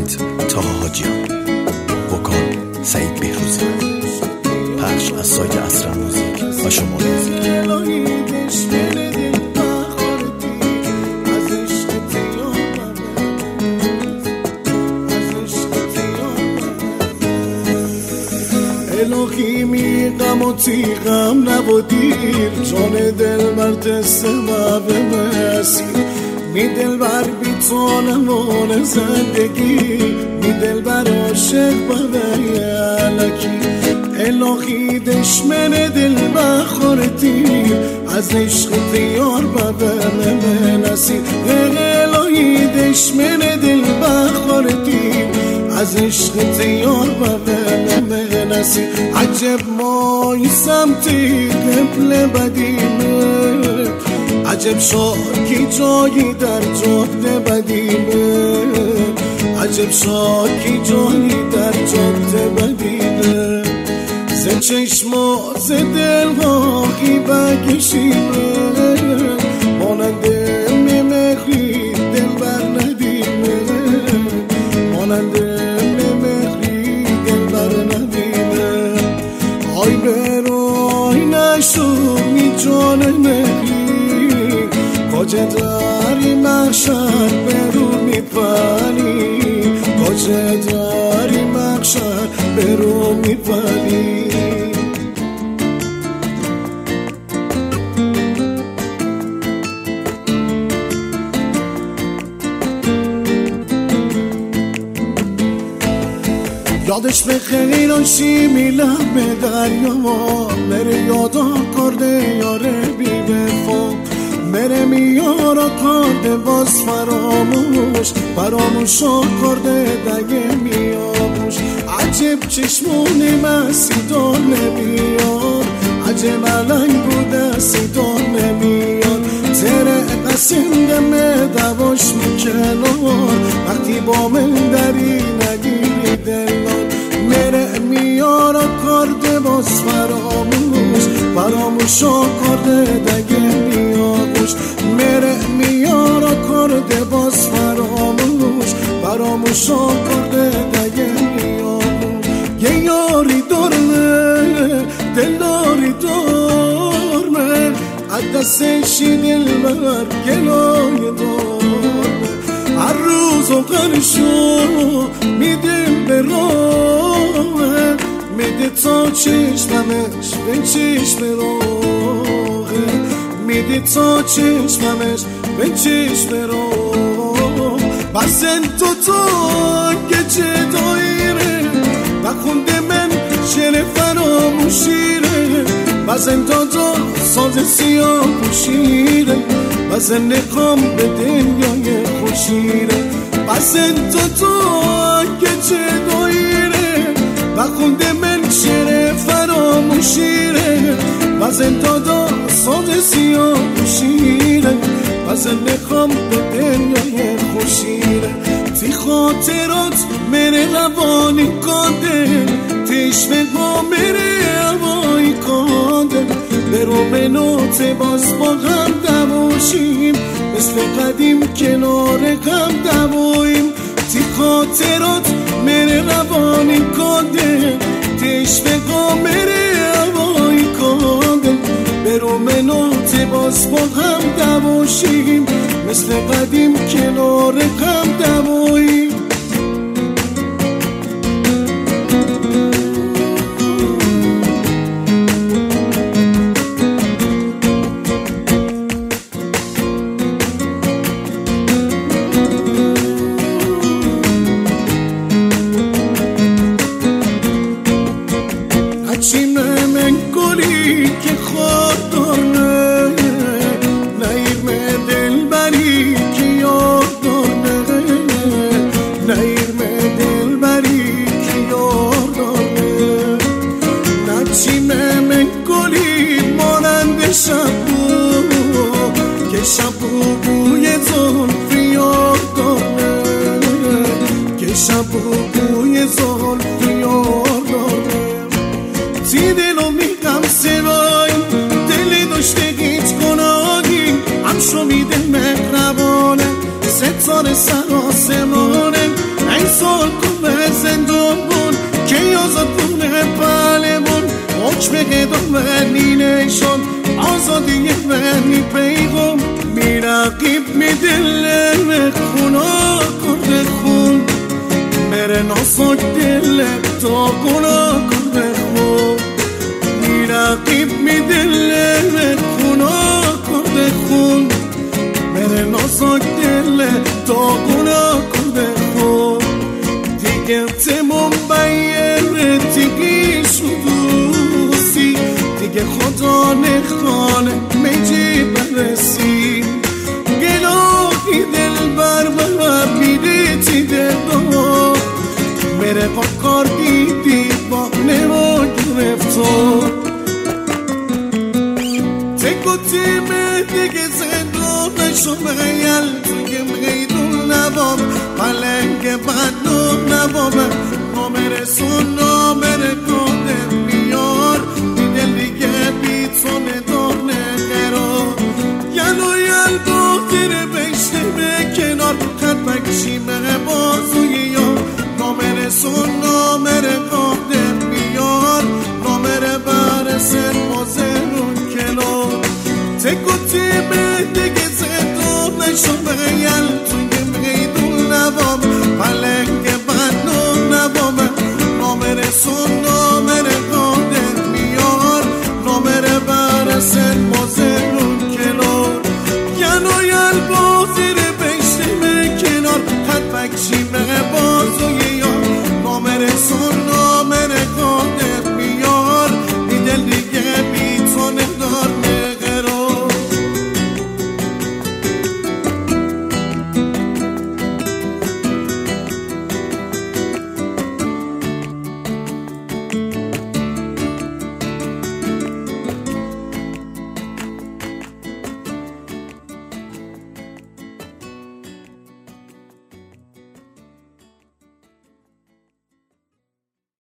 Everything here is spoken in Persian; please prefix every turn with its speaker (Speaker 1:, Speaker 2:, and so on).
Speaker 1: بیت طه حاجیان، وکال سعید بهروزی، پخش از سایت اسرار موزیک و شما موزیک.
Speaker 2: الهی میغم و تیغم نبودیر، جان دل بر تسم و به مسیر، می دل بر بیتانمان زندگی، می دل بر عاشق برای علکی. الهی دشمن دل بخورتی، از عشق دیار ببن نصیر. الهی دشمن دل بخورتی، از عشق دیار ببن نصیر. عجب مای سمتی قبل بدیمه، عجب شاکی جایی در جاده بدیمه، عجب شاکی جایی در جاده بدیمه. ز چشما ز دل واقعی بکشیمه، ماننده ممخی دل بر ندیمه، ماننده ممخی دل بر ندیمه. آی برای نشو می جان مخی، کجا داری محشر برو میپنی، کجا داری محشر برو میپنی. یادش به خیلی راشی میلم به دریا، مره یادا کرده یاره بی وفا، مره میارا کرده باز فراموش، فراموشا کرده دیگه میاموش. عجب چشمون من سیدان نمیاد، عجب علنگ بوده سیدان نمیاد. تره قسم دمه دواش میکنار، وقتی با من داری نگیری دلان. مره میارا کرده باز فراموش، فراموشا کرده دیگه میاموش. مره میارا کرده باز فراموش، فراموشا کرده دیگه میاموش. یه یاری دارمه دلداری دارمه، عدسشی دل بر گلای دارمه. هر روز و قرشو میدیم به راهه، میده تا چشممش به چشم راهه، میده تا چشممش به چشم راه. بسن تو که چه دایره، بخونده من شعر فراموشیره. بزن تو ساز سیاه پوشیره، بزن نقام به دنیای خوشیره. بزن تو که چه دایره، بخونده من شعر فراموشیره. بزن تو ساز سیاه پوشیره، بزن نقام به دنیای خوشیره. تی خاطرات مره روانی کنده، تشوه ها مره هوایی کنده. برو منوت باز با هم دواشیم، مثل قدیم کنار هم دواییم. تی خاطرات مره روانی کنده، تشوه ها مره هوایی کنده. برو منوت باز با هم دواشیم، مثل قدیم کنار هم دواییم. شبو بوی زلفی یار داره، که شبو بوی زلفی یار داره. تی دلو میگم سوایم، دلی داشته هیچ گناهی، همشو میده مهربانه، ستاره سر آسمانه. سال کنه زندان که آزاد کنه پلمون حکم قدامنی نشان آزادی منی پیغام میرقیب میدله خونا کرده خون بره ناساک دل تا گناه کرده خون میرقیب میدله خونا کرده خون بره ناساک دل تا گناه کرده خون دیگه تمام بایر دیگه شدوسی دیگه خدا نخانه میجی برسی گلاهی دل بر میده تی دل دار میره با کار دیدی با نما گرفتار تکو تیمه دیگه زندان نشومه یل دیگه میدون نبام پلنگ بدنام نبامه نامره سون نامره کاده میار دیدل دیگه بیتونه دانه قرار یل و یل با تیره بشته بکن